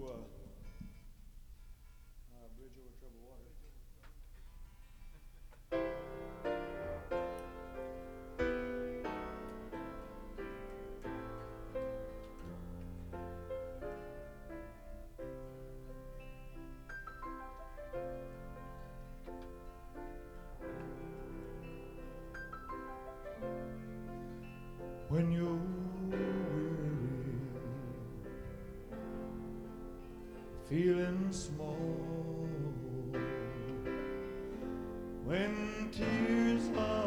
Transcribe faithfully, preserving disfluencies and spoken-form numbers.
uh, uh, Bridge Over Troubled Water. When you're weary, feeling small, when tears are